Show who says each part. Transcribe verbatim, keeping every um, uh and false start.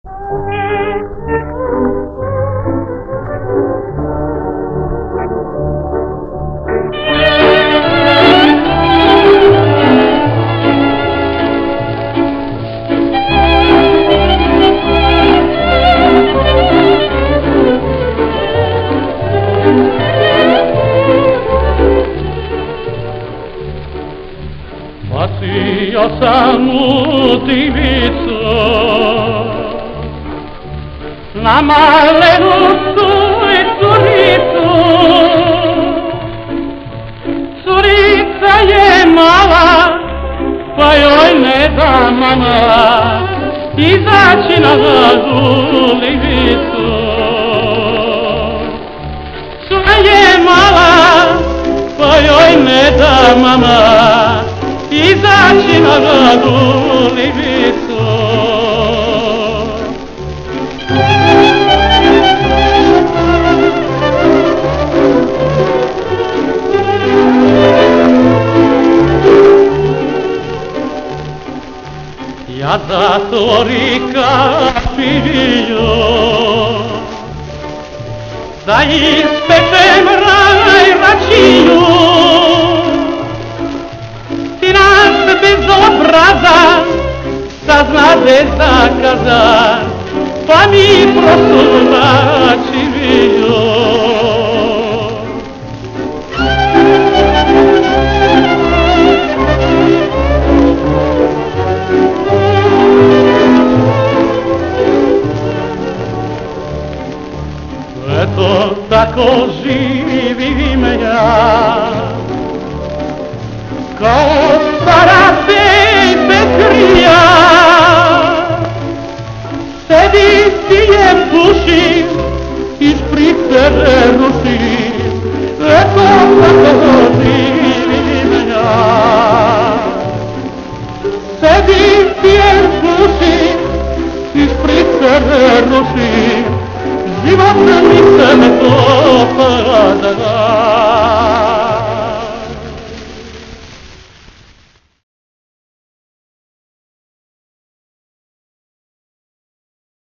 Speaker 1: Bacio sam u divicu na malenu svoju curicu. Curica je mala, pa joj ne da mama izaći na ulicu. Cura je mala, pa joj ne da mama izaći na ulicu. Ja zatvorika piju, da ispečem raj račinu. Ti nas bezobrazan saznade zakazan, pa mi prosurači viju. Eto tako živim ja, kao stara fej bez krija. Sedi pijem, pušim i špricere rušim. Eto tako živim ja. Sedi pijem, pušim i špricere rušim. Život mi se ne dopada.